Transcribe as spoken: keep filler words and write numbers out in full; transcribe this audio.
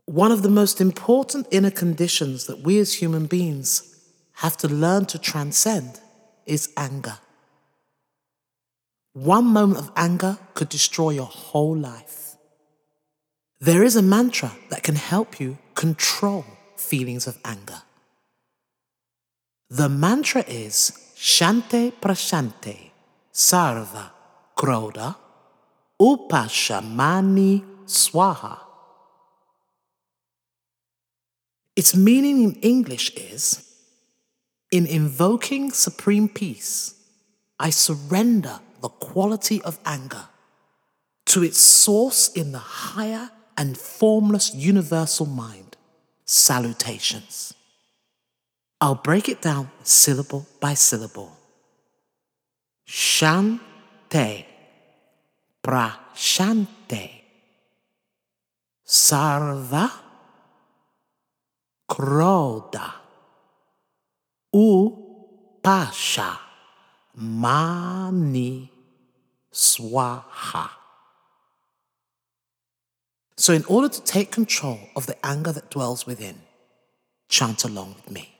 One of the most important inner conditions that we as human beings have to learn to transcend is anger. One moment of anger could destroy your whole life. There is a mantra that can help you control feelings of anger. The mantra is Shante Prashante Sarva Krodha Upashamani Swaha. Its meaning in English is, in invoking supreme peace, I surrender the quality of anger to its source in the higher and formless universal mind. Salutations. I'll break it down syllable by syllable. Shante, Prashante, Sarva, Krodha, Upasha, Mani, Swaha. So in order to take control of the anger that dwells within, chant along with me.